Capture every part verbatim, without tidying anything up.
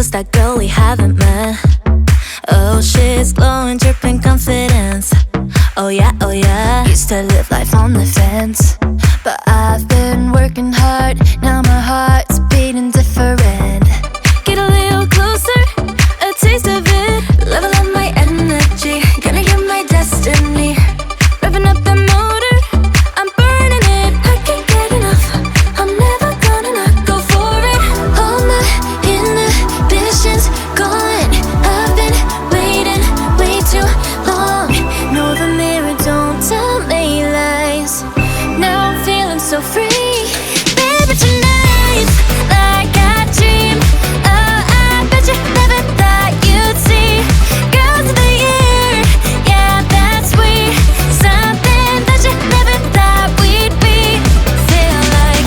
Who's that girl we haven't met? Oh, she's glowing, dripping confidence. Oh yeah, oh yeah. Used to live life on the fence, but I've been working hard. Now my heart's beating different. Get a little closer, a taste of it. Level up my energy, gonna get my destiny. Revving up the motor, I'm burning it. I can't get enough, I'm never gonna not go for it. All my inhibitions gone. I've been waiting way too long. No, the mirror don't tell me lies. Now I'm feeling so free. Baby, tonight's like I dreamed. Oh, I bet you never thought you'd see. Girls of the year, yeah, that's we. Something that you never thought we'd be. Feel like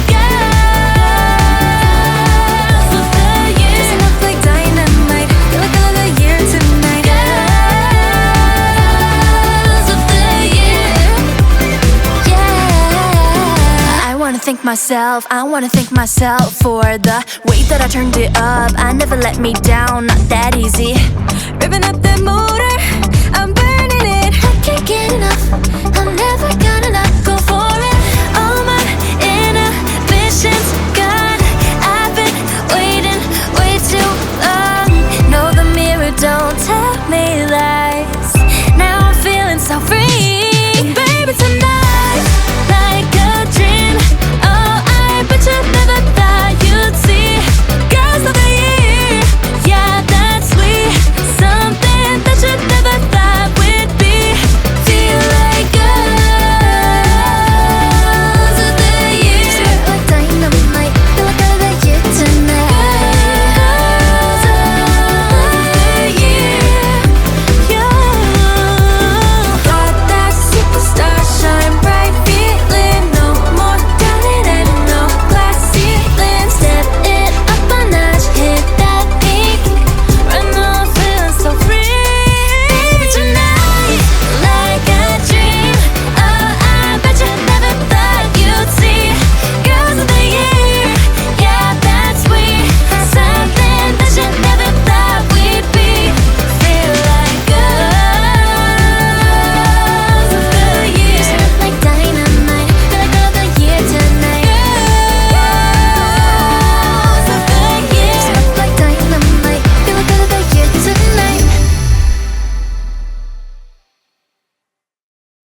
girls of the year. Kissing up like dynamite. Feel like girl of the year tonight. Girls of the year. Yeah. I wanna thank myself, I wanna thank myself for the way that I turned it up. I never let me down, not that easy. Revving up the motor, I'm burning it. I can't get enough, I'm never gonna